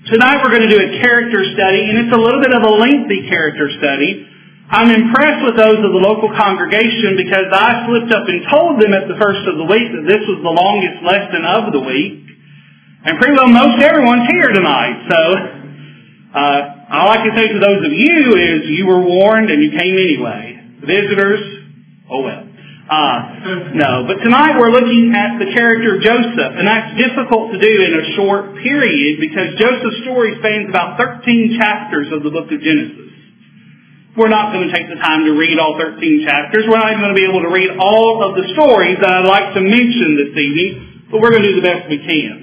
Tonight we're going to do a character study, and it's a little bit of a lengthy character study. I'm impressed with those of the local congregation because I slipped up and told them at the first of the week that this was the longest lesson of the week. And pretty well most everyone's here tonight. So all I can say to those of you is you were warned and you came anyway. Visitors, oh well. No, but tonight we're looking at the character of Joseph, and that's difficult to do in a short period because Joseph's story spans about 13 chapters of the book of Genesis. We're not going to take the time to read all 13 chapters. We're not even going to be able to read all of the stories that I'd like to mention this evening, but we're going to do the best we can.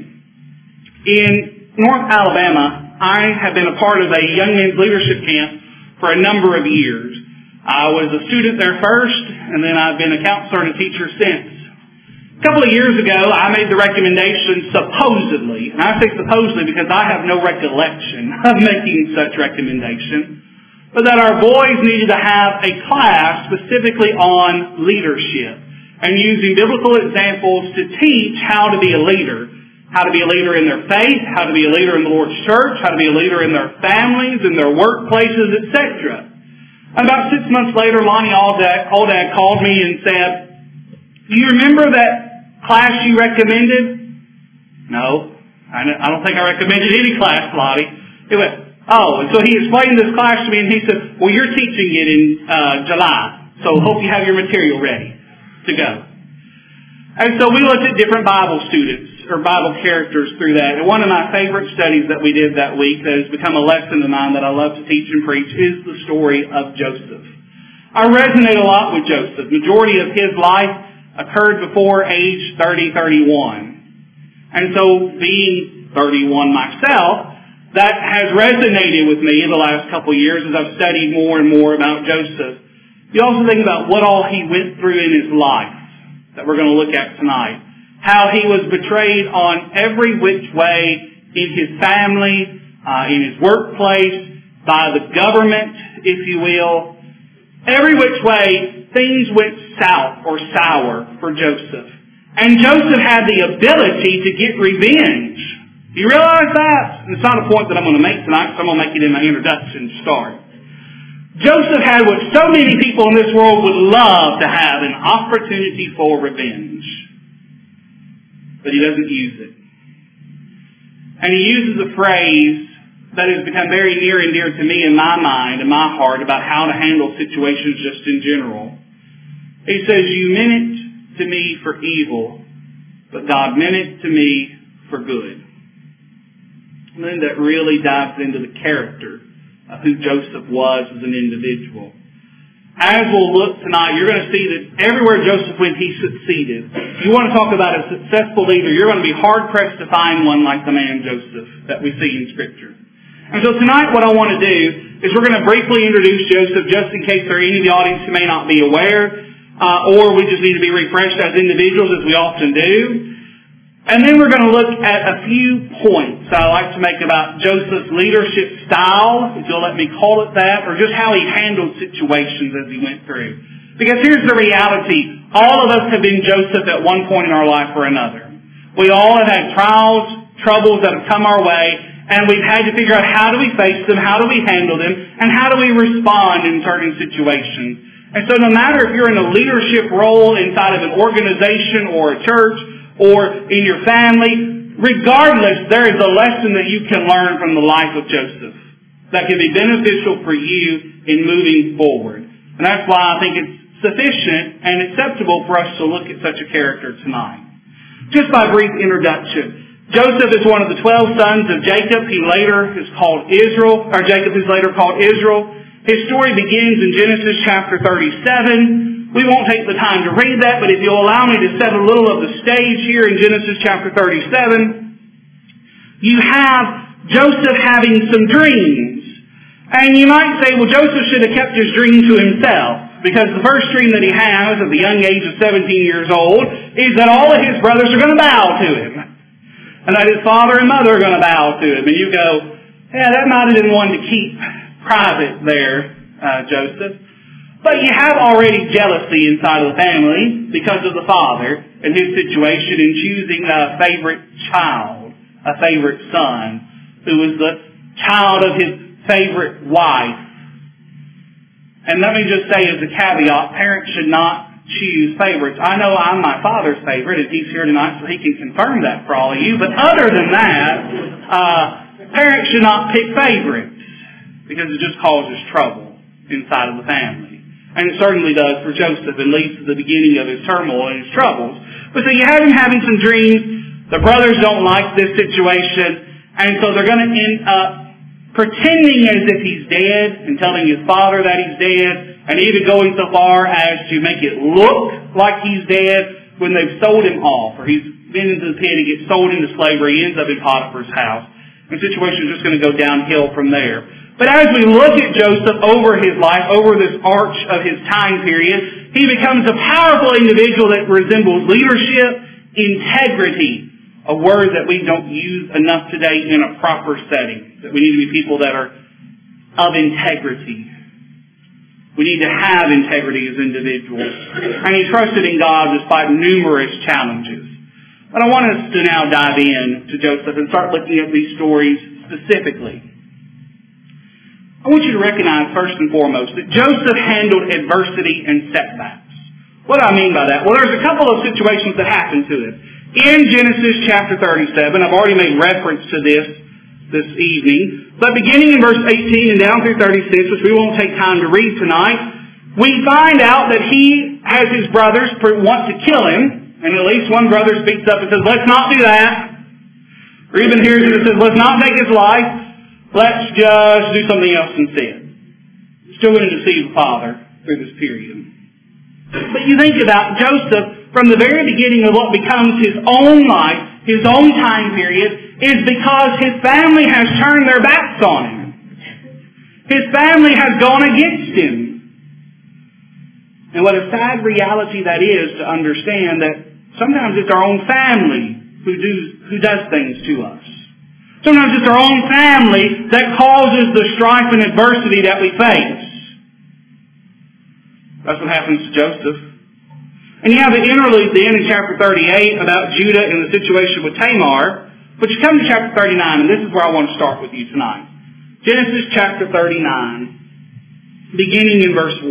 In North Alabama, I have been a part of a young men's leadership camp for a number of years. I was a student there first, and then I've been a counselor and a teacher since. A couple of years ago, I made the recommendation supposedly, and I say supposedly because I have no recollection of making such recommendation, but that our boys needed to have a class specifically on leadership and using biblical examples to teach how to be a leader. How to be a leader in their faith, how to be a leader in the Lord's church, how to be a leader in their families, in their workplaces, etc. About 6 months later, Lonnie Aldag called me and said, "Do you remember that class you recommended?" "No, I don't think I recommended any class, Lottie." He went, "Oh," and so he explained this class to me and he said, "Well, you're teaching it in July, so hope you have your material ready to go." And so we looked at different Bible students or Bible characters through that. And one of my favorite studies that we did that week that has become a lesson of mine that I love to teach and preach is the story of Joseph. I resonate a lot with Joseph. Majority of his life occurred before age 31. And so being 31 myself, that has resonated with me in the last couple of years as I've studied more and more about Joseph. You also think about what all he went through in his life that we're going to look at tonight. How he was betrayed on every which way in his family, in his workplace, by the government, if you will. Every which way, things went south or sour for Joseph. And Joseph had the ability to get revenge. Do you realize that? It's not a point that I'm going to make tonight, so I'm going to make it in my introduction to start. Joseph had what so many people in this world would love to have, an opportunity for revenge. But he doesn't use it. And he uses a phrase that has become very near and dear to me in my mind and my heart about how to handle situations just in general. He says, "You meant it to me for evil, but God meant it to me for good." And then that really dives into the character of who Joseph was as an individual. As we'll look tonight, you're going to see that everywhere Joseph went, he succeeded. If you want to talk about a successful leader, you're going to be hard-pressed to find one like the man Joseph that we see in Scripture. And so tonight what I want to do is we're going to briefly introduce Joseph just in case there are any of the audience who may not be aware, or we just need to be refreshed as individuals as we often do. And then we're going to look at a few points I like to make about Joseph's leadership style, if you'll let me call it that, or just how he handled situations as he went through. Because here's the reality. All of us have been Joseph at one point in our life or another. We all have had trials, troubles that have come our way, and we've had to figure out how do we face them, how do we handle them, and how do we respond in certain situations. And so no matter if you're in a leadership role inside of an organization or a church, or in your family, regardless, there is a lesson that you can learn from the life of Joseph that can be beneficial for you in moving forward. And that's why I think it's sufficient and acceptable for us to look at such a character tonight. Just by brief introduction. Joseph is one of the 12 sons of Jacob. He later is called Israel, or Jacob is later called Israel. His story begins in Genesis chapter 37. We won't take the time to read that, but if you'll allow me to set a little of the stage here in Genesis chapter 37, you have Joseph having some dreams. And you might say, well, Joseph should have kept his dream to himself, because the first dream that he has at the young age of 17 years old is that all of his brothers are going to bow to him, and that his father and mother are going to bow to him. And you go, yeah, that might have been one to keep private there, Joseph. But you have already jealousy inside of the family because of the father and his situation in choosing a favorite child, a favorite son, who was the child of his favorite wife. And let me just say as a caveat, parents should not choose favorites. I know I'm my father's favorite, and he's here tonight so he can confirm that for all of you. But other than that, parents should not pick favorites because it just causes trouble inside of the family. And it certainly does for Joseph and leads to the beginning of his turmoil and his troubles. But so you have him having some dreams. The brothers don't like this situation, and so they're going to end up pretending as if he's dead and telling his father that he's dead, and even going so far as to make it look like he's dead when they've sold him off, or he's been into the pit, he gets sold into slavery, he ends up in Potiphar's house. And the situation is just going to go downhill from there. But as we look at Joseph over his life, over this arch of his time period, he becomes a powerful individual that resembles leadership, integrity, a word that we don't use enough today in a proper setting. That we need to be people that are of integrity. We need to have integrity as individuals. And he trusted in God despite numerous challenges. But I want us to now dive in to Joseph and start looking at these stories specifically. I want you to recognize first and foremost that Joseph handled adversity and setbacks. What do I mean by that? Well, there's a couple of situations that happened to him. In Genesis chapter 37, I've already made reference to this evening, but beginning in verse 18 and down through 36, which we won't take time to read tonight, we find out that he has his brothers want to kill him, and at least one brother speaks up and says, let's not do that. Reuben hears it and says, let's not take his life, let's just do something else instead. Still going to deceive the father through this period. But you think about Joseph, from the very beginning of what becomes his own life, his own time period, is because his family has turned their backs on him. His family has gone against him. And what a sad reality that is to understand that sometimes it's our own family who does things to us. Sometimes it's our own family that causes the strife and adversity that we face. That's what happens to Joseph. And you have the interlude then in chapter 38 about Judah and the situation with Tamar. But you come to chapter 39, and this is where I want to start with you tonight. Genesis chapter 39, beginning in verse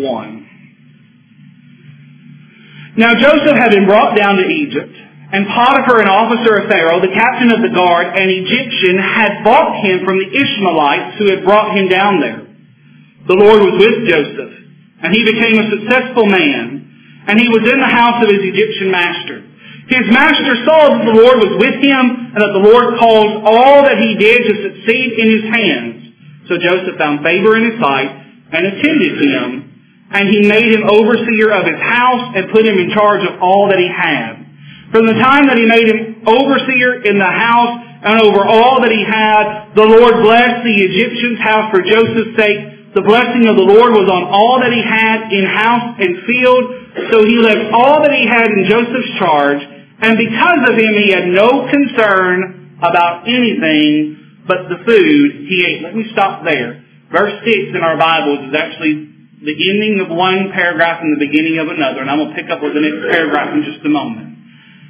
1. Now Joseph had been brought down to Egypt, and Potiphar, an officer of Pharaoh, the captain of the guard, an Egyptian, had bought him from the Ishmaelites who had brought him down there. The Lord was with Joseph, and he became a successful man, and he was in the house of his Egyptian master. His master saw that the Lord was with him, and that the Lord caused all that he did to succeed in his hands. So Joseph found favor in his sight, and attended him, and he made him overseer of his house, and put him in charge of all that he had. From the time that he made him overseer in the house, and over all that he had, the Lord blessed the Egyptian's house for Joseph's sake. The blessing of the Lord was on all that he had in house and field, so he left all that he had in Joseph's charge. And because of him, he had no concern about anything but the food he ate. Let me stop there. Verse 6 in our Bibles is actually the ending of one paragraph and the beginning of another. And I'm going to pick up with the next paragraph in just a moment.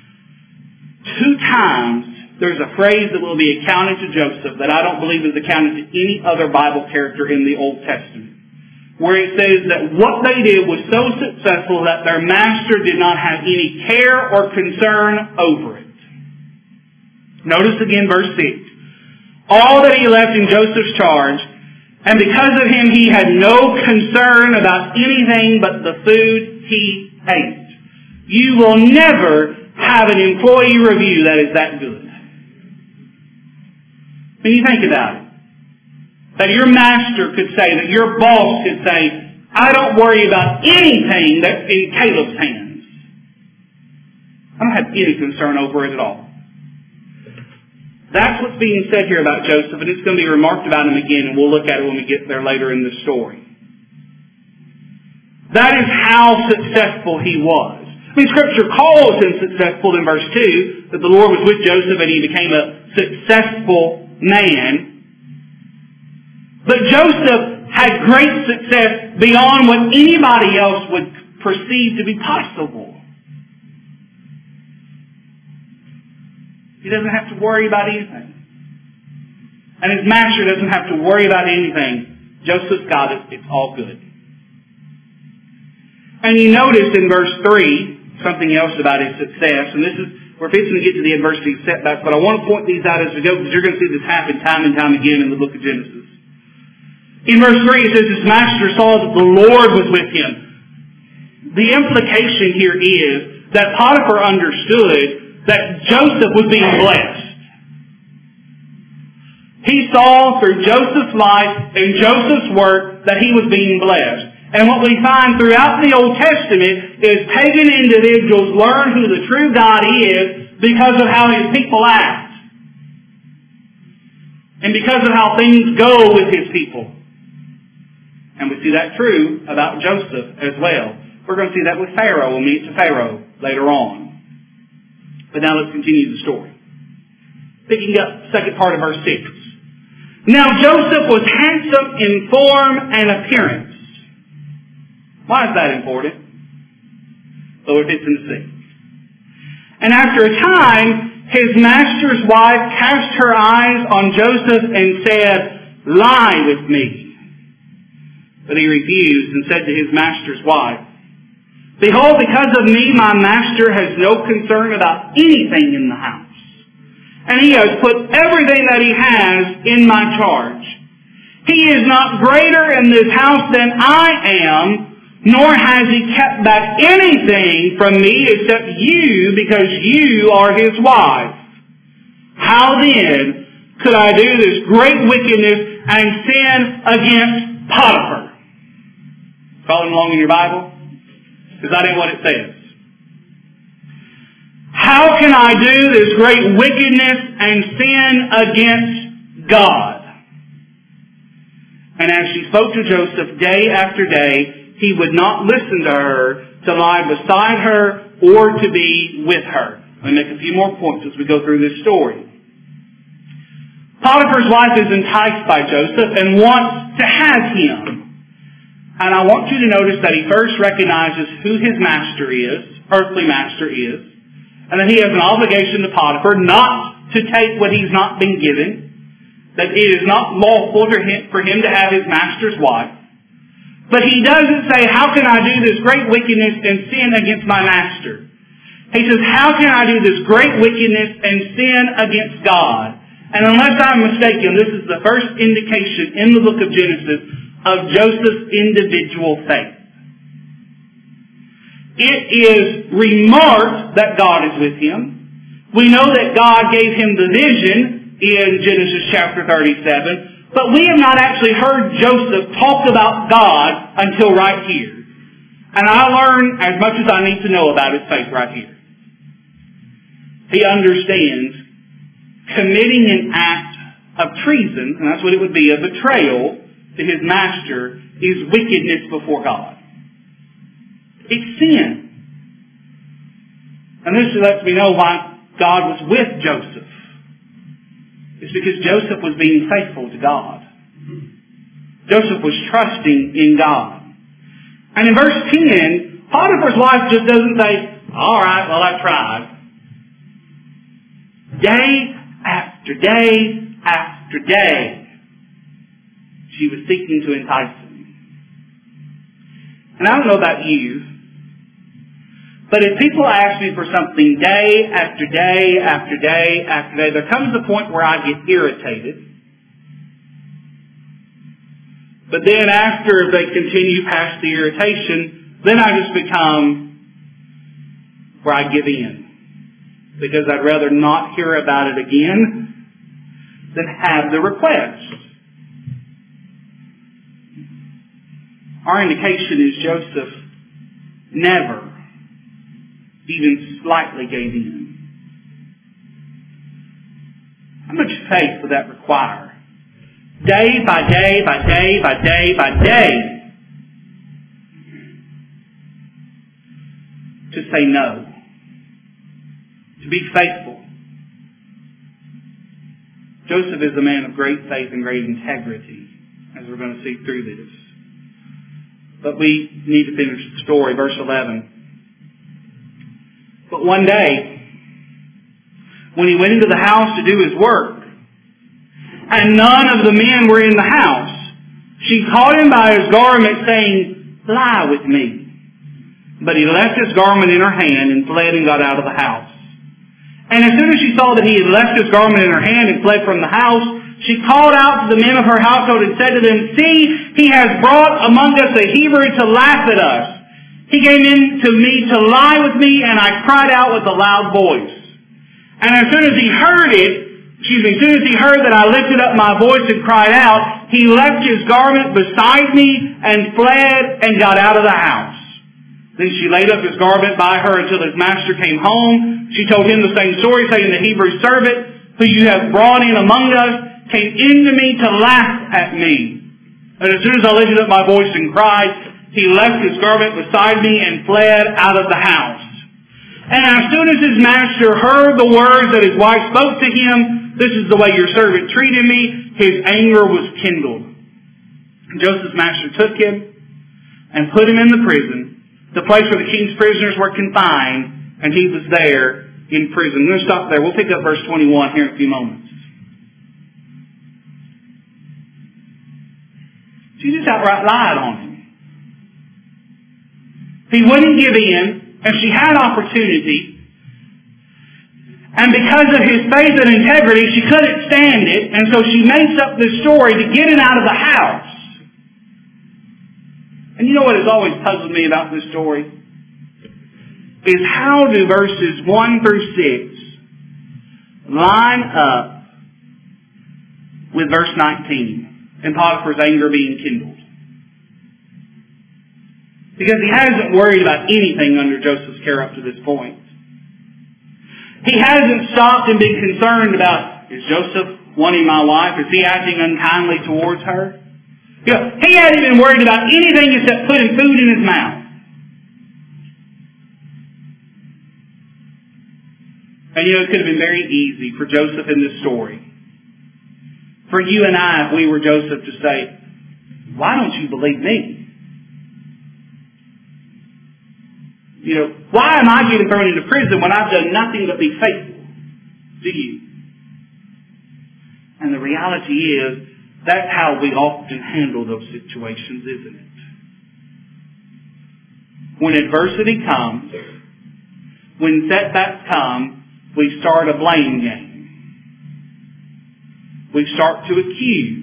2 times there's a phrase that will be accounted to Joseph that I don't believe is accounted to any other Bible character in the Old Testament, where it says that what they did was so successful that their master did not have any care or concern over it. Notice again verse 6. All that he left in Joseph's charge, and because of him he had no concern about anything but the food he ate. You will never have an employee review that is that good. When you think about it, that your master could say, that your boss could say, I don't worry about anything that's in Caleb's hands. I don't have any concern over it at all. That's what's being said here about Joseph, and it's going to be remarked about him again, and we'll look at it when we get there later in the story. That is how successful he was. I mean, Scripture calls him successful in verse 2, that the Lord was with Joseph and he became a successful man. But Joseph had great success beyond what anybody else would perceive to be possible. He doesn't have to worry about anything. And his master doesn't have to worry about anything. Joseph's got it. It's all good. And you notice in verse 3 something else about his success. And this is, we're fixing to get to the adversity setbacks, but I want to point these out as we go because you're going to see this happen time and time again in the book of Genesis. In verse 3 it says, his master saw that the Lord was with him. The implication here is that Potiphar understood that Joseph was being blessed. He saw through Joseph's life and Joseph's work that he was being blessed. And what we find throughout the Old Testament is pagan individuals learn who the true God is because of how his people act. And because of how things go with his people. And we see that true about Joseph as well. We're going to see that with Pharaoh. We'll meet to Pharaoh later on. But now let's continue the story. Picking up second part of verse 6. Now Joseph was handsome in form and appearance. Why is that important? So we're fixing to see. And after a time, his master's wife cast her eyes on Joseph and said, lie with me. But he refused and said to his master's wife, behold, because of me, my master has no concern about anything in the house. And he has put everything that he has in my charge. He is not greater in this house than I am, nor has he kept back anything from me except you, because you are his wife. How then could I do this great wickedness and sin against Potiphar? Following along in your Bible? Because that ain't what it says. How can I do this great wickedness and sin against God? And as she spoke to Joseph day after day, he would not listen to her, to lie beside her, or to be with her. Let me make a few more points as we go through this story. Potiphar's wife is enticed by Joseph and wants to have him. And I want you to notice that he first recognizes who his master is, earthly master is, and that he has an obligation to Potiphar not to take what he's not been given, that it is not lawful for him to have his master's wife. But he doesn't say, how can I do this great wickedness and sin against my master? He says, how can I do this great wickedness and sin against God? And unless I'm mistaken, this is the first indication in the book of Genesis of Joseph's individual faith. It is remarked that God is with him. We know that God gave him the vision in Genesis chapter 37, but we have not actually heard Joseph talk about God until right here. And I learn as much as I need to know about his faith right here. He understands committing an act of treason, and that's what it would be, a betrayal to his master, is wickedness before God. It's sin. And this lets me know why God was with Joseph. It's because Joseph was being faithful to God. Joseph was trusting in God. And in verse 10, Potiphar's wife just doesn't say, all right, well, I tried. Day after day after day, she was seeking to entice him. And I don't know about you, but if people ask me for something day after day after day after day, there comes a point where I get irritated. But then after they continue past the irritation, then I just become where I give in. Because I'd rather not hear about it again than have the request. Our indication is Joseph never even slightly gave in. How much faith would that require? Day by day by day by day by day to say no. To be faithful. Joseph is a man of great faith and great integrity, as we're going to see through this. But we need to finish the story. Verse 11. But one day, when he went into the house to do his work, and none of the men were in the house. She caught him by his garment, saying, "Lie with me." But he left his garment in her hand and fled and got out of the house. And as soon as she saw that he had left his garment in her hand and fled from the house, she called out to the men of her household and said to them, "See, he has brought among us a Hebrew to laugh at us. He came in to me to lie with me, and I cried out with a loud voice." And as soon as he heard that I lifted up my voice and cried out, he left his garment beside me and fled and got out of the house. Then she laid up his garment by her until his master came home. She told him the same story, saying, "The Hebrew servant who you have brought in among us came into me to laugh at me. And as soon as I lifted up my voice and cried, he left his garment beside me and fled out of the house." And as soon as his master heard the words that his wife spoke to him, "This is the way your servant treated me," his anger was kindled. Joseph's master took him and put him in the prison, the place where the king's prisoners were confined, and he was there in prison. I'm going to stop there. We'll pick up verse 21 here in a few moments. She just outright lied on him. He wouldn't give in, and she had opportunity. And because of his faith and integrity, she couldn't stand it, and so she makes up this story to get him out of the house. And you know what has always puzzled me about this story? Is how do verses 1 through 6 line up with verse 19 and Potiphar's anger being kindled? Because he hasn't worried about anything under Joseph's care up to this point. He hasn't stopped and been concerned about, is Joseph wanting my wife? Is he acting unkindly towards her? You know, he hadn't been worried about anything except putting food in his mouth. And you know, it could have been very easy for Joseph in this story, for you and I, if we were Joseph, to say, "Why don't you believe me? You know, why am I getting thrown into prison when I've done nothing but be faithful to you?" And the reality is, that's how we often handle those situations, isn't it? When adversity comes, when setbacks come, we start a blame game. We start to accuse.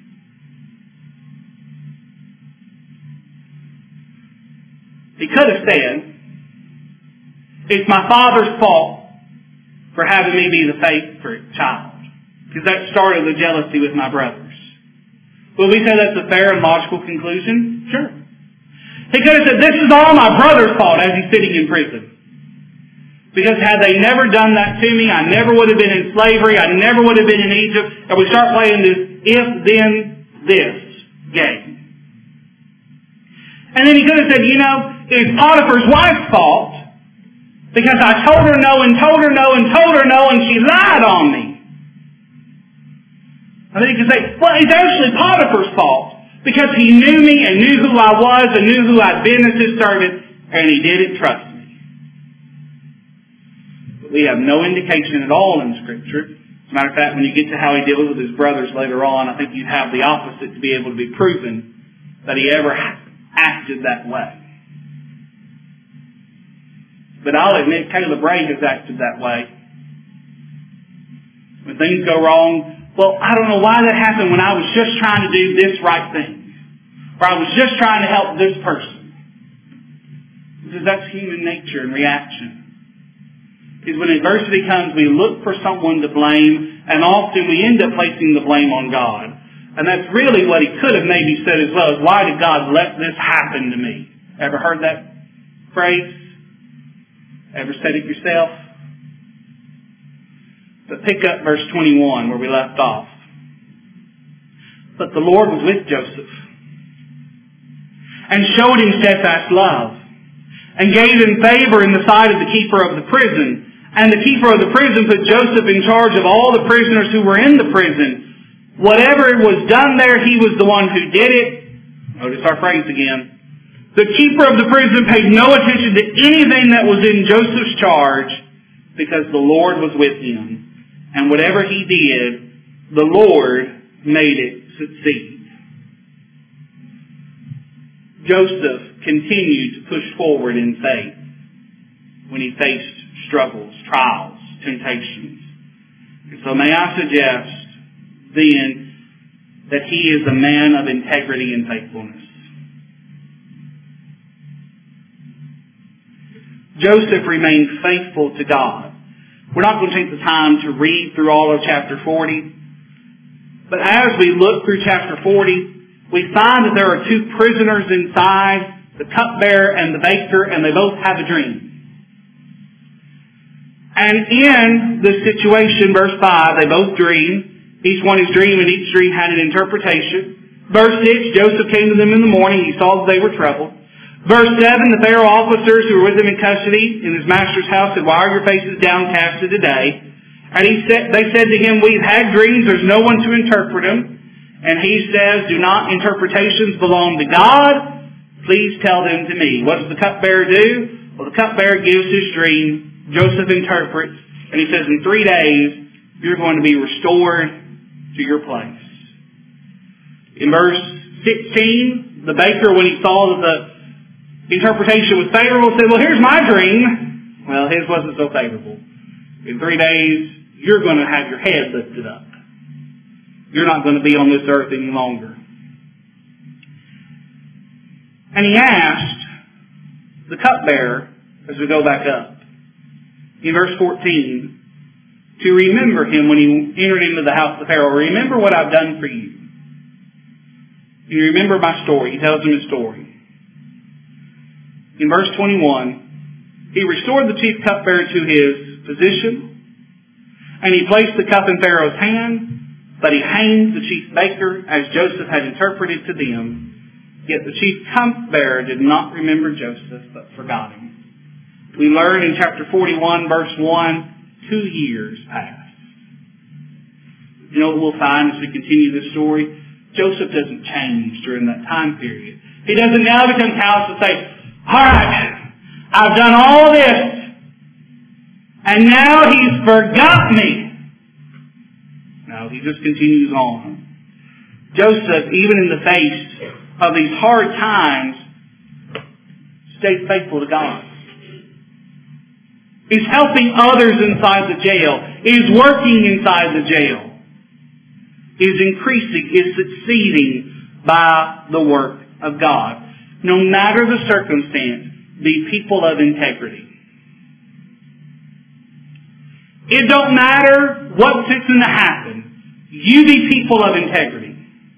He could have said, "It's my father's fault for having me be the favorite child," because that started the jealousy with my brothers. Will we say that's a fair and logical conclusion? Sure. He could have said, "This is all my brother's fault," as he's sitting in prison. Because had they never done that to me, I never would have been in slavery, I never would have been in Egypt, and we start playing this if-then-this game. And then he could have said, "You know, it's Potiphar's wife's fault, because I told her no and told her no and told her no, and she lied on me." And then he could say, "Well, it's actually Potiphar's fault, because he knew me and knew who I was and knew who I'd been as his servant, and he didn't trust me." But we have no indication at all in Scripture. As a matter of fact, when you get to how he deals with his brothers later on, I think you'd have the opposite to be able to be proven that he ever acted that way. But I'll admit, Caleb Ray has acted that way. When things go wrong, "Well, I don't know why that happened when I was just trying to do this right thing. Or I was just trying to help this person." Because that's human nature and reaction. Because when adversity comes, we look for someone to blame, and often we end up placing the blame on God. And that's really what he could have maybe said as well, is, "Why did God let this happen to me?" Ever heard that phrase? Ever said it yourself? But pick up verse 21 where we left off. "But the Lord was with Joseph and showed him steadfast love and gave him favor in the sight of the keeper of the prison. And the keeper of the prison put Joseph in charge of all the prisoners who were in the prison. Whatever was done there, he was the one who did it." Notice our phrase again. "The keeper of the prison paid no attention to anything that was in Joseph's charge, because the Lord was with him. And whatever he did, the Lord made it succeed. Joseph continued to push forward in faith when he faced struggles, trials, temptations. And so may I suggest then that he is a man of integrity and faithfulness. Joseph remained faithful to God. We're not going to take the time to read through all of chapter 40. But as we look through chapter 40, we find that there are two prisoners inside, the cupbearer and the baker, and they both have a dream. And in this situation, verse 5, they both dream. Each one is dreaming, each dream had an interpretation. Verse 6, Joseph came to them in the morning. He saw that they were troubled. Verse 7, the Pharaoh officers who were with him in custody in his master's house said, "Why are your faces downcast today?" And they said to him, "We've had dreams. There's no one to interpret them." And he says, "Do not interpretations belong to God? Please tell them to me." What does the cupbearer do? Well, the cupbearer gives his dream. Joseph interprets. And he says, in 3 days, you're going to be restored to your place. In verse 16, the baker, when he saw that the interpretation was favorable, said, "Well, here's my dream." Well, his wasn't so favorable. In 3 days, you're going to have your head lifted up. You're not going to be on this earth any longer. And he asked the cupbearer, as we go back up, in verse 14, to remember him when he entered into the house of Pharaoh. "Remember what I've done for you. You remember my story." He tells him his story. In verse 21, he restored the chief cupbearer to his position, and he placed the cup in Pharaoh's hand, but he hanged the chief baker as Joseph had interpreted to them. Yet the chief cupbearer did not remember Joseph, but forgot him. We learn in chapter 41, verse 1, 2 years passed. You know what we'll find as we continue this story? Joseph doesn't change during that time period. He doesn't now become callous and say, "All right, I've done all this, and now he's forgot me." No, he just continues on. Joseph, even in the face of these hard times, stayed faithful to God. He's helping others inside the jail. He's working inside the jail. He's increasing, is succeeding by the work of God. No matter the circumstance, be people of integrity. It don't matter what's fixing to happen. You be people of integrity.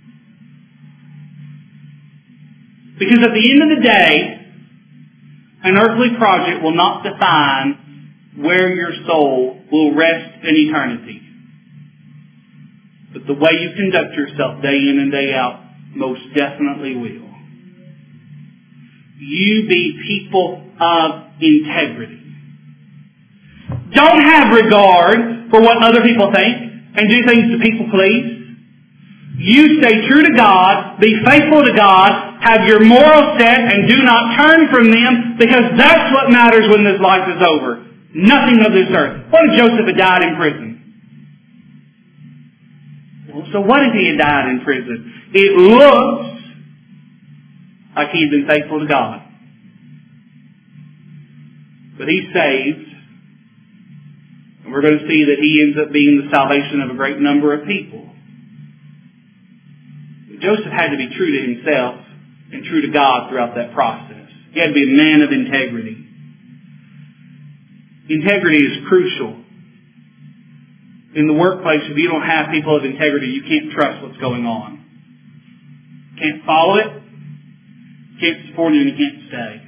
Because at the end of the day, an earthly project will not define where your soul will rest in eternity. But the way you conduct yourself day in and day out most definitely will. You be people of integrity. Don't have regard for what other people think and do things to people please. You stay true to God, be faithful to God, have your morals set, and do not turn from them, because that's what matters when this life is over. Nothing of this earth. What if Joseph had died in prison? Well, so what if he had died in prison? It looks like he'd been faithful to God. But he's saved. And we're going to see that he ends up being the salvation of a great number of people. Joseph had to be true to himself and true to God throughout that process. He had to be a man of integrity. Integrity is crucial. In the workplace, if you don't have people of integrity, you can't trust what's going on. You can't follow it, you can't support it, and you can't stay.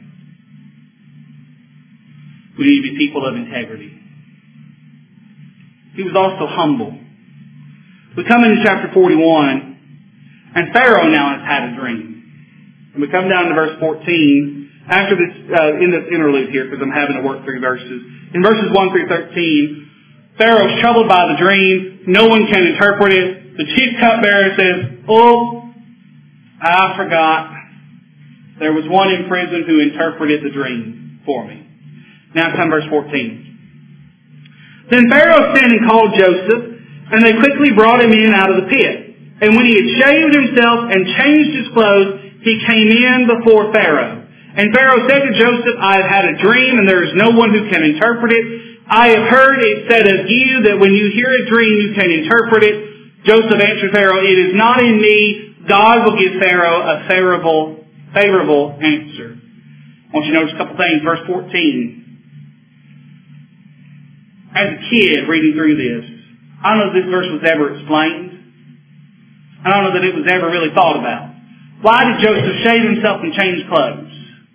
We need to be people of integrity. He was also humble. We come into chapter 41, and Pharaoh now has had a dream. And we come down to verse 14, after this, in this interlude here, because I'm having to work through verses. In verses 1 through 13, Pharaoh's troubled by the dream. No one can interpret it. The chief cupbearer says, "Oh, I forgot. There was one in prison who interpreted the dream for me." Now come verse 14. Then Pharaoh sent and called Joseph, and they quickly brought him in out of the pit. And when he had shaved himself and changed his clothes, he came in before Pharaoh. And Pharaoh said to Joseph, I have had a dream, and there is no one who can interpret it. I have heard it said of you that when you hear a dream, you can interpret it. Joseph answered Pharaoh, it is not in me. God will give Pharaoh a favorable answer. I want you to notice a couple things. Verse 14. As a kid reading through this, I don't know if this verse was ever explained. I don't know that it was ever really thought about. Why did Joseph shave himself and change clothes?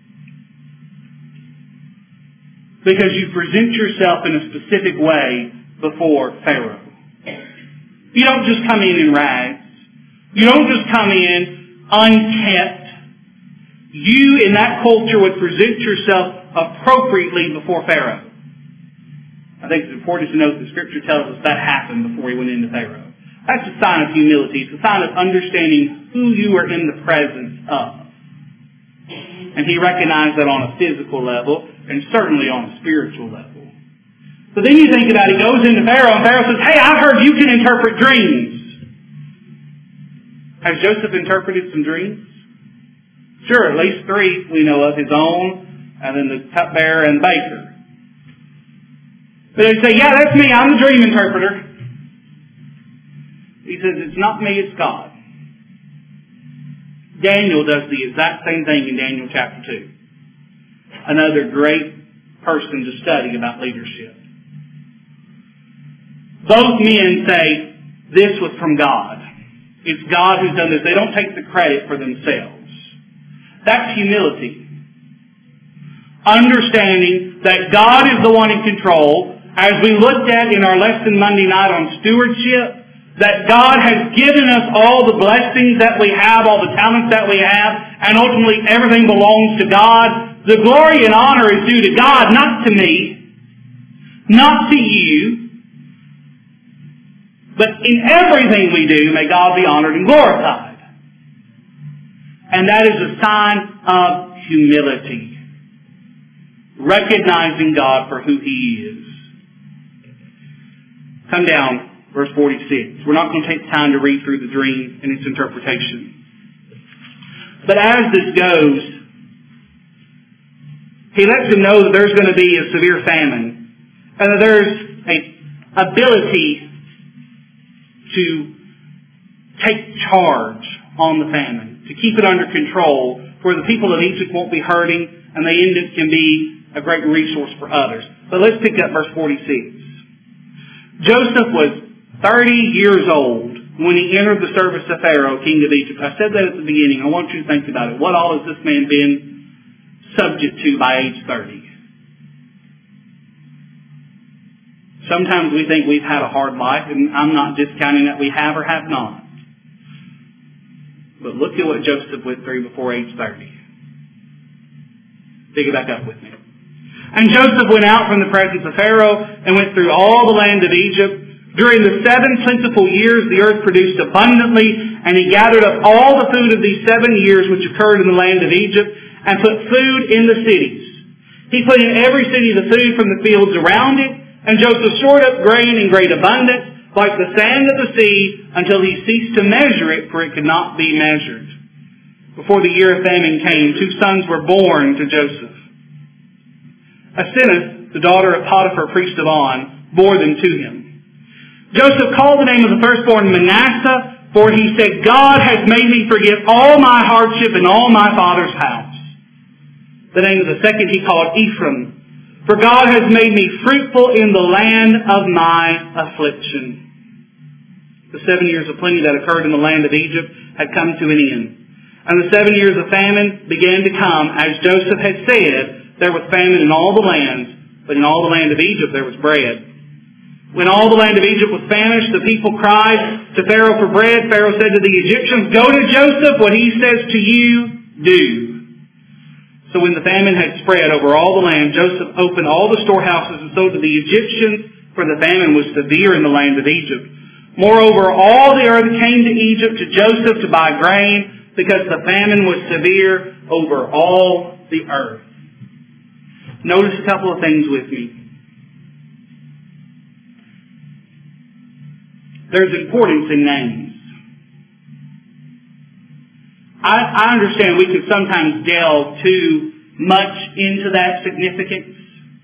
Because you present yourself in a specific way before Pharaoh. You don't just come in rags. You don't just come in unkept. You, in that culture, would present yourself appropriately before Pharaoh. I think it's important to note that Scripture tells us that happened before he went into Pharaoh. That's a sign of humility. It's a sign of understanding who you are in the presence of. And he recognized that on a physical level and certainly on a spiritual level. So then you think about it, he goes into Pharaoh and Pharaoh says, hey, I've heard you can interpret dreams. Has Joseph interpreted some dreams? Sure, at least 3 we know of, his own, and then the cupbearer and the baker. But they say, yeah, that's me, I'm the dream interpreter. He says, it's not me, it's God. Daniel does the exact same thing in Daniel chapter 2. Another great person to study about leadership. Both men say, this was from God. It's God who's done this. They don't take the credit for themselves. That's humility. Understanding that God is the one in control. As we looked at in our lesson Monday night on stewardship, that God has given us all the blessings that we have, all the talents that we have, and ultimately everything belongs to God. The glory and honor is due to God, not to me, not to you. But in everything we do, may God be honored and glorified. And that is a sign of humility. Recognizing God for who He is. Come down. Verse 46. We're not going to take time to read through the dream and its interpretation. But as this goes, he lets them know that there's going to be a severe famine. And that there's an ability to take charge on the famine. To keep it under control. Where the people of Egypt won't be hurting. And they can be a great resource for others. But let's pick up verse 46. Joseph was 30 years old when he entered the service of Pharaoh, king of Egypt. I said that at the beginning. I want you to think about it. What all has this man been subject to by age 30? Sometimes we think we've had a hard life, and I'm not discounting that we have or have not. But look at what Joseph went through before age 30. Pick it back up with me. And Joseph went out from the presence of Pharaoh and went through all the land of Egypt. During the 7 plentiful years, the earth produced abundantly, and he gathered up all the food of these 7 years which occurred in the land of Egypt, and put food in the cities. He put in every city the food from the fields around it, and Joseph stored up grain in great abundance, like the sand of the sea, until he ceased to measure it, for it could not be measured. Before the year of famine came, 2 sons were born to Joseph. Asenath, the daughter of Potiphar, priest of On, bore them to him. Joseph called the name of the firstborn Manasseh, for he said, God has made me forget all my hardship in all my father's house. The name of the second he called Ephraim, for God has made me fruitful in the land of my affliction. The 7 years of plenty that occurred in the land of Egypt had come to an end. And the 7 years of famine began to come, as Joseph had said, there was famine in all the lands, but in all the land of Egypt there was bread. When all the land of Egypt was famished, the people cried to Pharaoh for bread. Pharaoh said to the Egyptians, go to Joseph, what he says to you, do. So when the famine had spread over all the land, Joseph opened all the storehouses and so did the Egyptians, for the famine was severe in the land of Egypt. Moreover, all the earth came to Egypt to Joseph to buy grain, because the famine was severe over all the earth. Notice a couple of things with me. There's importance in names. I understand we can sometimes delve too much into that significance.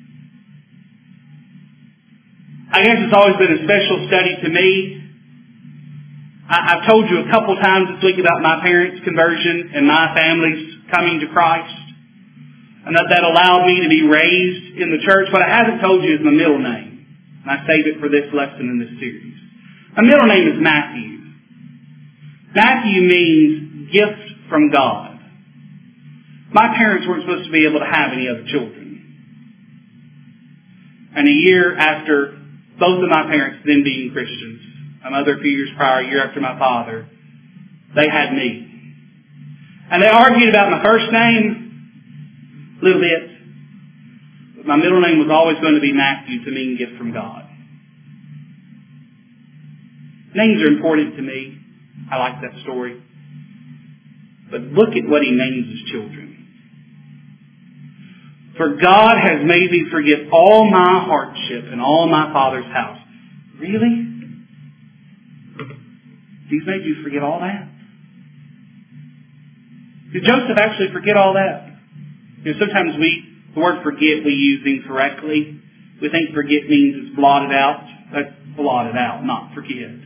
I guess it's always been a special study to me. I've told you a couple times this week about my parents' conversion and my family's coming to Christ. And that allowed me to be raised in the church. What I haven't told you is my middle name. And I save it for this lesson in this series. My middle name is Matthew. Matthew means gift from God. My parents weren't supposed to be able to have any other children. And a year after both of my parents then being Christians, my mother a few years prior, a year after my father, they had me. And they argued about my first name a little bit. But my middle name was always going to be Matthew, to mean gift from God. Names are important to me. I like that story. But look at what he names his children. For God has made me forget all my hardship and all my father's house. Really? He's made you forget all that? Did Joseph actually forget all that? You know, sometimes the word forget we use incorrectly. We think forget means it's blotted out. That's blotted out, not forget.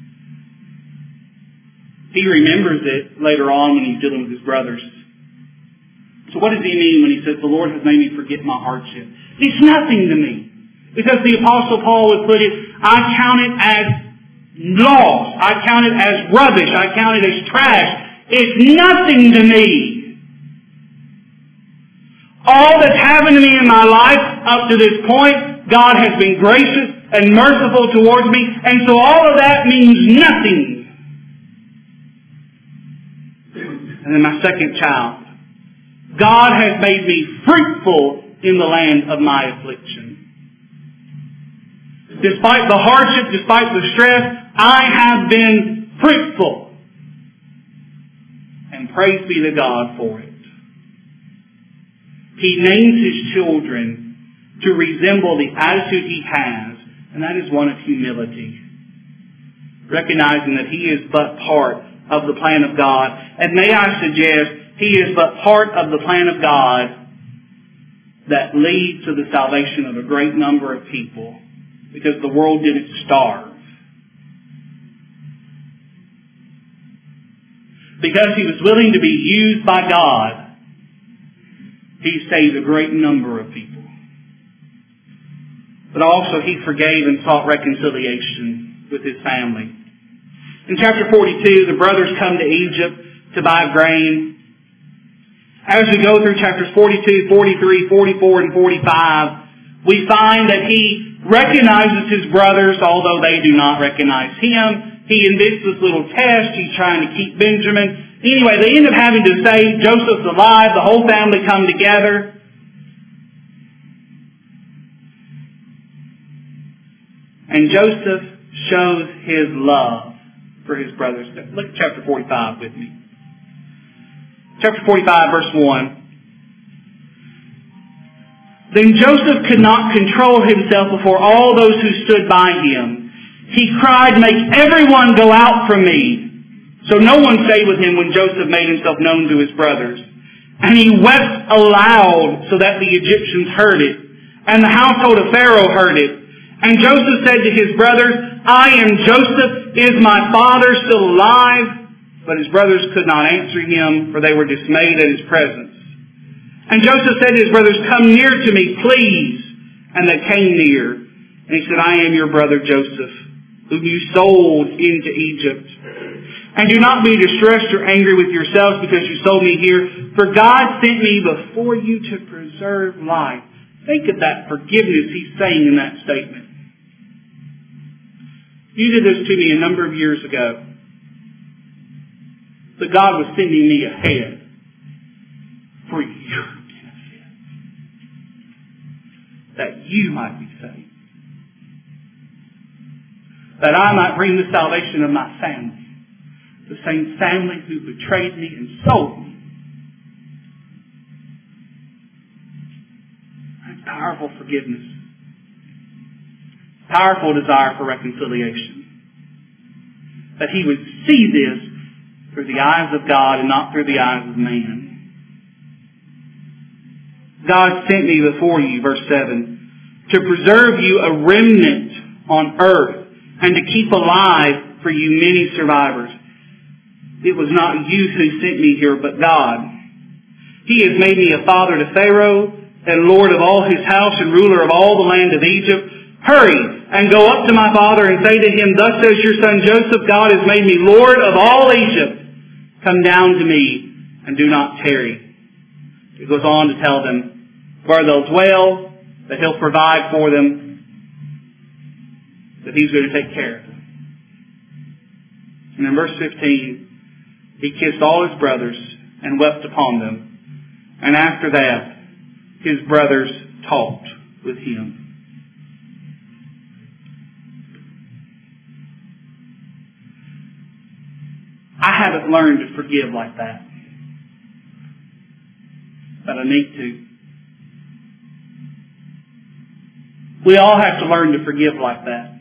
He remembers it later on when he's dealing with his brothers. So what does he mean when he says, the Lord has made me forget my hardship? It's nothing to me. Because the Apostle Paul would put it, I count it as loss. I count it as rubbish. I count it as trash. It's nothing to me. All that's happened to me in my life up to this point, God has been gracious and merciful towards me, and so all of that means nothing. And then my second child. God has made me fruitful in the land of my affliction. Despite the hardship, despite the stress, I have been fruitful. And praise be to God for it. He names his children to resemble the attitude he has, and that is one of humility. Recognizing that he is but part of the plan of God. And may I suggest, he is but part of the plan of God that leads to the salvation of a great number of people, because the world didn't starve. Because he was willing to be used by God, he saved a great number of people. But also he forgave and sought reconciliation with his family. In chapter 42, the brothers come to Egypt to buy grain. As we go through chapters 42, 43, 44, and 45, we find that he recognizes his brothers, although they do not recognize him. He invents this little test. He's trying to keep Benjamin. Anyway, they end up having to say, Joseph's alive. The whole family come together. And Joseph shows his love for his brothers. Look at chapter 45 with me. Chapter 45, verse 1. Then Joseph could not control himself before all those who stood by him. He cried, make everyone go out from me. So no one stayed with him when Joseph made himself known to his brothers. And he wept aloud so that the Egyptians heard it. And the household of Pharaoh heard it. And Joseph said to his brothers, I am Joseph. Is my father still alive? But his brothers could not answer him, for they were dismayed at his presence. And Joseph said to his brothers, come near to me, please. And they came near. And he said, I am your brother Joseph, whom you sold into Egypt. And do not be distressed or angry with yourselves because you sold me here. For God sent me before you to preserve life. Think of that forgiveness he's saying in that statement. You did this to me a number of years ago. But God was sending me ahead for your benefit. That you might be saved. That I might bring the salvation of my family. The same family who betrayed me and sold me. That's powerful forgiveness. Powerful desire for reconciliation. That he would see this through the eyes of God and not through the eyes of man. God sent me before you, verse 7, to preserve you a remnant on earth and to keep alive for you many survivors. It was not you who sent me here, but God. He has made me a father to Pharaoh and Lord of all his house and ruler of all the land of Egypt. Hurry and go up to my father and say to him, thus says your son Joseph, God has made me Lord of all Egypt. Come down to me and do not tarry. He goes on to tell them where they'll dwell, that he'll provide for them, that he's going to take care of them. And in verse 15, he kissed all his brothers and wept upon them. And after that, his brothers talked with him. I haven't learned to forgive like that. But I need to. We all have to learn to forgive like that.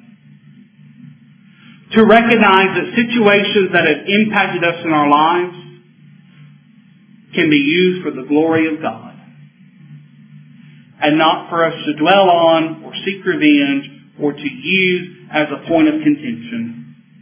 To recognize that situations that have impacted us in our lives can be used for the glory of God. And not for us to dwell on or seek revenge or to use as a point of contention.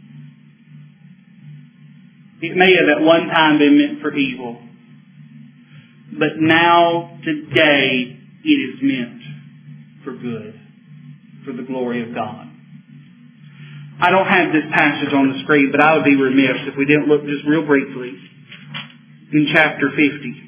It may have at one time been meant for evil. But now, today, it is meant for good. For the glory of God. I don't have this passage on the screen, but I would be remiss if we didn't look just real briefly in chapter 50.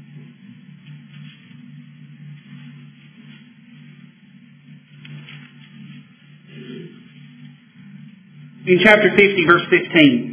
In chapter 50, verse 15.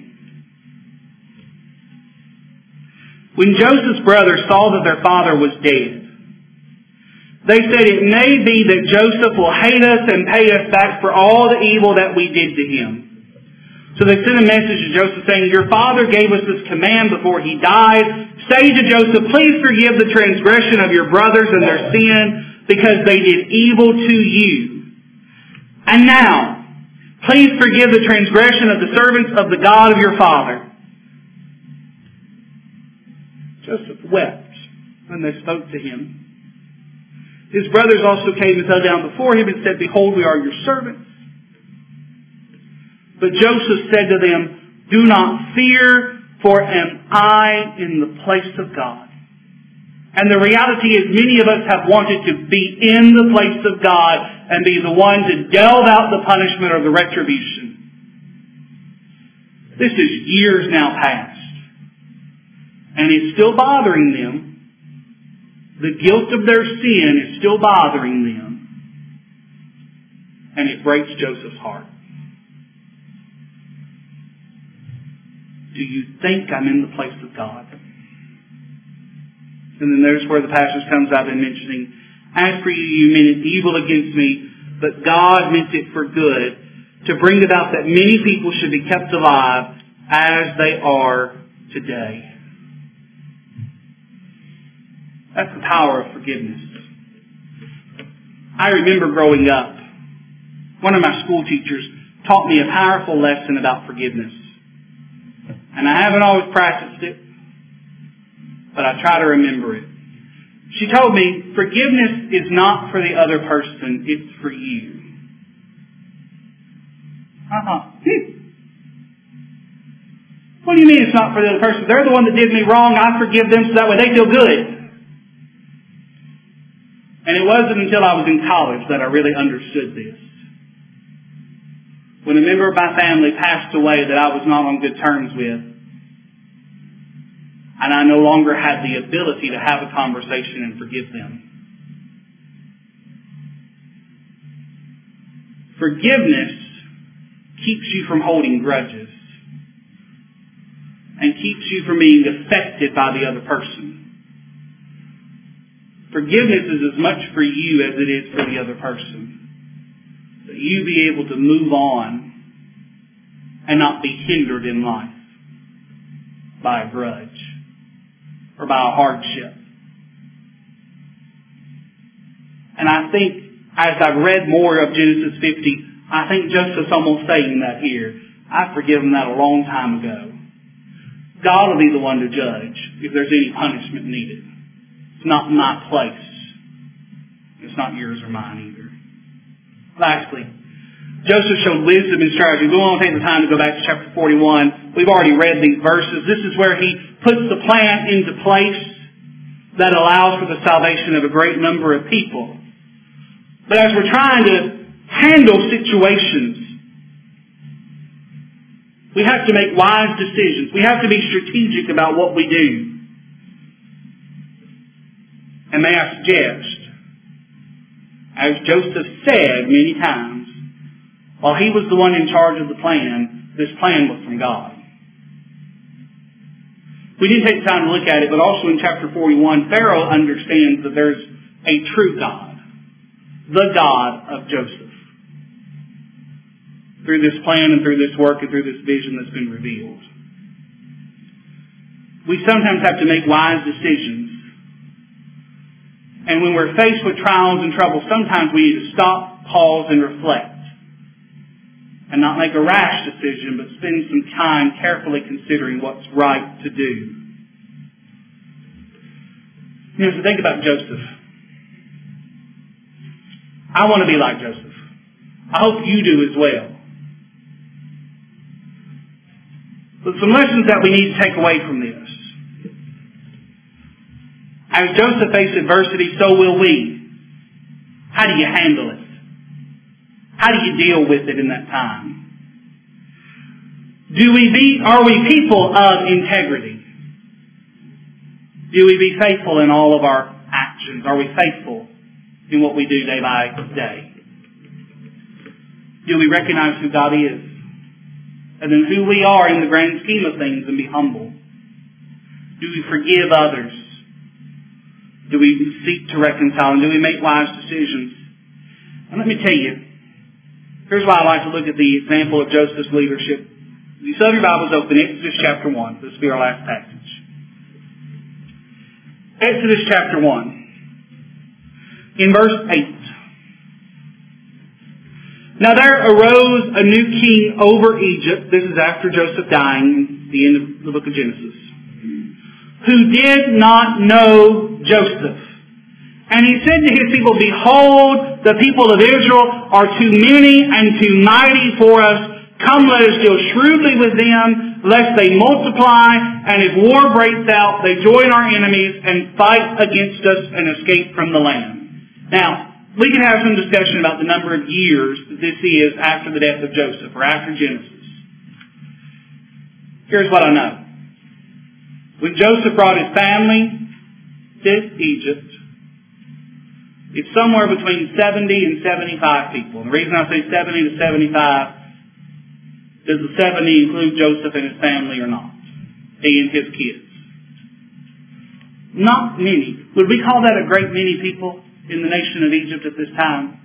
When Joseph's brothers saw that their father was dead, they said, it may be that Joseph will hate us and pay us back for all the evil that we did to him. So they sent a message to Joseph saying, your father gave us this command before he died. Say to Joseph, please forgive the transgression of your brothers and their sin because they did evil to you. And now, please forgive the transgression of the servants of the God of your father. Joseph wept when they spoke to him. His brothers also came and fell down before him and said, behold, we are your servants. But Joseph said to them, do not fear, for am I in the place of God. And the reality is many of us have wanted to be in the place of God and be the one to delve out the punishment or the retribution. This is years now past. And it's still bothering them. The guilt of their sin is still bothering them. And it breaks Joseph's heart. Do you think I'm in the place of God? And then there's where the passage comes out in mentioning, as for you, you meant evil against me, but God meant it for good, to bring about that many people should be kept alive as they are today. That's the power of forgiveness. I remember growing up, one of my school teachers taught me a powerful lesson about forgiveness. And I haven't always practiced it, but I try to remember it. She told me, forgiveness is not for the other person, it's for you. What do you mean it's not for the other person? They're the one that did me wrong, I forgive them so that way they feel good. And it wasn't until I was in college that I really understood this. When a member of my family passed away that I was not on good terms with, and I no longer had the ability to have a conversation and forgive them. Forgiveness keeps you from holding grudges and keeps you from being affected by the other person. Forgiveness is as much for you as it is for the other person. That you be able to move on and not be hindered in life by a grudge or by a hardship. And I think as I've read more of Genesis 50, I think Joseph's almost saying that here. I've forgiven that a long time ago. God will be the one to judge if there's any punishment needed. It's not my place. It's not yours or mine either. Lastly, Joseph showed wisdom and strategy. We won't take the time to go back to chapter 41. We've already read these verses. This is where he puts the plan into place that allows for the salvation of a great number of people. But as we're trying to handle situations, we have to make wise decisions. We have to be strategic about what we do. And may I suggest, as Joseph said many times, while he was the one in charge of the plan, this plan was from God. We didn't take time to look at it, but also in chapter 41, Pharaoh understands that there's a true God, the God of Joseph, through this plan and through this work and through this vision that's been revealed. We sometimes have to make wise decisions. And when we're faced with trials and trouble, sometimes we need to stop, pause, and reflect. And not make a rash decision, but spend some time carefully considering what's right to do. You know, so think about Joseph. I want to be like Joseph. I hope you do as well. But some lessons that we need to take away from this. As Joseph faced adversity, so will we. How do you handle it? How do you deal with it in that time? Are we people of integrity? Do we be faithful in all of our actions? Are we faithful in what we do day by day? Do we recognize who God is? And then who we are in the grand scheme of things and be humble? Do we forgive others? Do we seek to reconcile? And do we make wise decisions? And let me tell you, here's why I like to look at the example of Joseph's leadership. If you still have your Bibles open, Exodus chapter 1. This will be our last passage. Exodus chapter 1. In verse 8. Now there arose a new king over Egypt. This is after Joseph dying, the end of the book of Genesis. Who did not know Joseph. And he said to his people, Behold, the people of Israel are too many and too mighty for us. Come, let us deal shrewdly with them, lest they multiply, and if war breaks out, they join our enemies and fight against us and escape from the land. Now, we can have some discussion about the number of years that this is after the death of Joseph, or after Genesis. Here's what I know. When Joseph brought his family to Egypt, it's somewhere between 70 and 75 people. And the reason I say 70 to 75, does the 70 include Joseph and his family or not? He and his kids. Not many. Would we call that a great many people in the nation of Egypt at this time?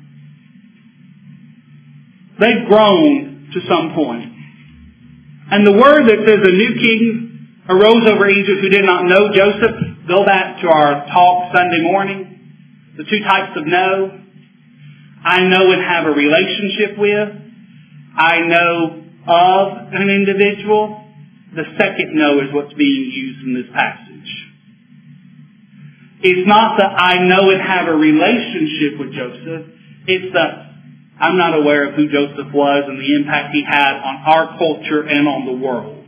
They've grown to some point. And the word that says a new king arose over Egypt who did not know Joseph, go back to our talk Sunday morning. The two types of know. I know and have a relationship with. I know of an individual. The second know is what's being used in this passage. It's not that I know and have a relationship with Joseph. It's that I'm not aware of who Joseph was and the impact he had on our culture and on the world.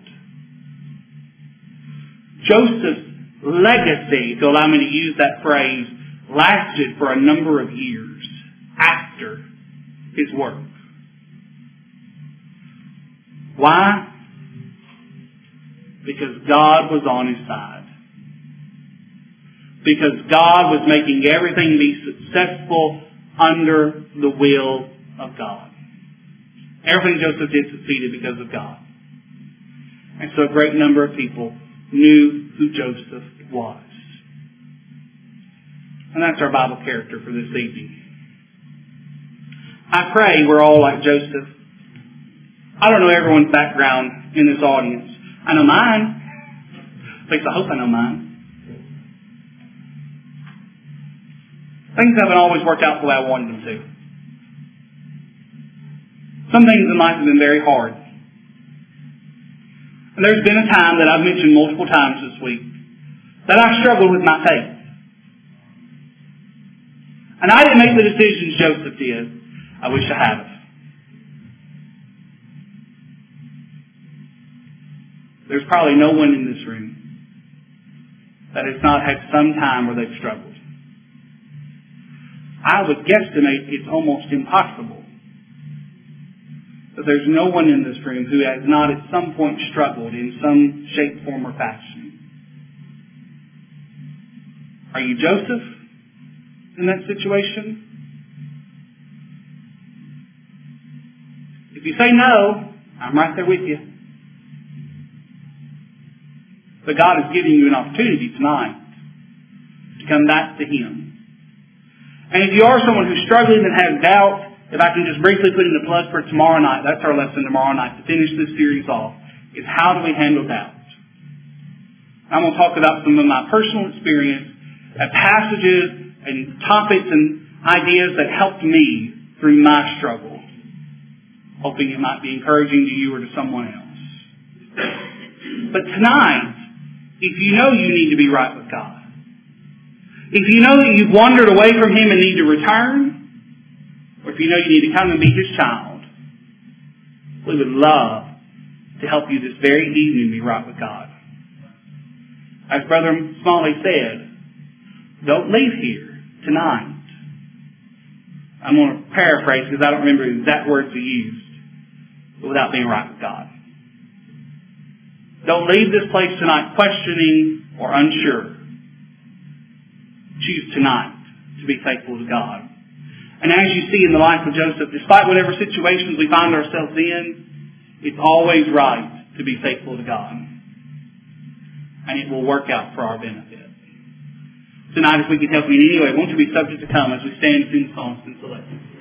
Joseph's legacy, to allow me to use that phrase, lasted for a number of years after his work. Why? Because God was on his side. Because God was making everything be successful under the will of God. Everything Joseph did succeeded because of God. And so a great number of people knew who Joseph was. And that's our Bible character for this evening. I pray we're all like Joseph. I don't know everyone's background in this audience. I know mine. At least I hope I know mine. Things haven't always worked out the way I wanted them to. Some things in life have been very hard. And there's been a time that I've mentioned multiple times this week that I struggled with my faith. And I didn't make the decisions Joseph did. I wish I had. There's probably no one in this room that has not had some time where they've struggled. I would guesstimate it's almost impossible that there's no one in this room who has not at some point struggled in some shape, form, or fashion. Are you Joseph in that situation? If you say no, I'm right there with you. But God is giving you an opportunity tonight to come back to Him. And if you are someone who's struggling and has doubt, if I can just briefly put in the plug for tomorrow night, that's our lesson tomorrow night to finish this series off, is how do we handle doubt? I'm going to talk about some of my personal experience at passages and topics and ideas that helped me through my struggle. Hoping it might be encouraging to you or to someone else. But tonight, if you know you need to be right with God, if you know that you've wandered away from Him and need to return, or if you know you need to come and be His child, we would love to help you this very evening be right with God. As Brother Smalley said, don't leave here tonight. I'm going to paraphrase because I don't remember the exact words he used, but without being right with God. Don't leave this place tonight questioning or unsure. Choose tonight to be faithful to God. And as you see in the life of Joseph, despite whatever situations we find ourselves in, it's always right to be faithful to God. And it will work out for our benefit. Tonight, if we can help you in any way, won't you be subject to come as we stand and sing songs and select?